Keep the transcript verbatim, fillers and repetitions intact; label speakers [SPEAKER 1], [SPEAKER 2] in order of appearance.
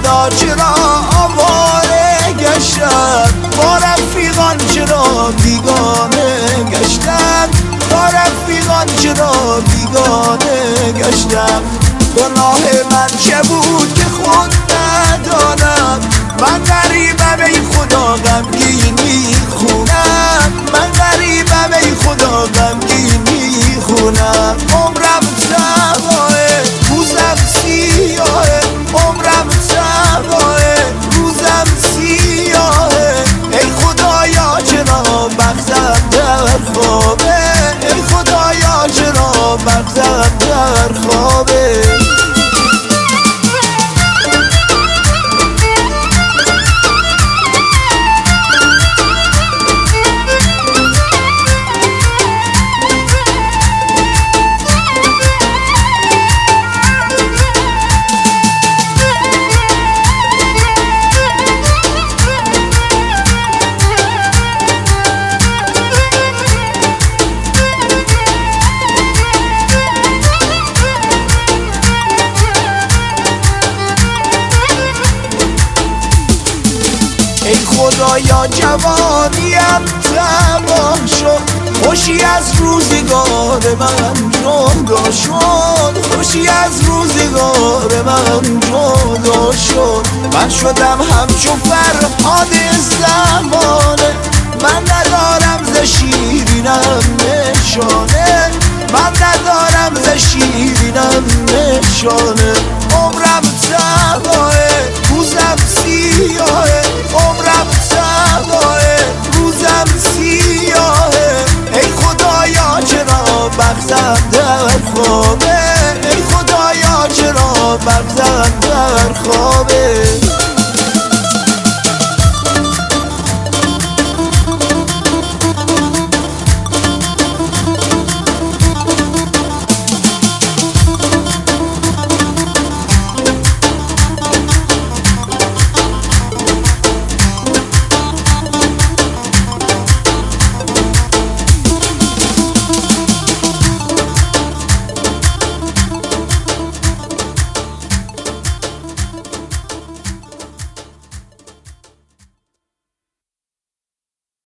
[SPEAKER 1] خدا چرا آواره گشتم، با رفیقان چرا بیگانه گشتم، با رفیقان چرا بیگانه گشتم. گناه من چه بود که خود ندانم، من غریبم ای خدا غمگین میخونم، من غریبم ای خدا غمگین میخونم. عمرم تباه روزم سیاهه، عمرم تباه روزم سیاهه، ای خدایا چرا بختم در خوابه، ای خدایا چرا بختم در خوابه. ای خدایا جوانیم تباه شد، خوشی از روزگار من جدا شد، خوشی از روزگار من جدا شد. من شدم همچو فرهاد زمانه، من ندارم ز شیرینم نشانه، من ندارم ز شیرینم نشانه. عمرم تباه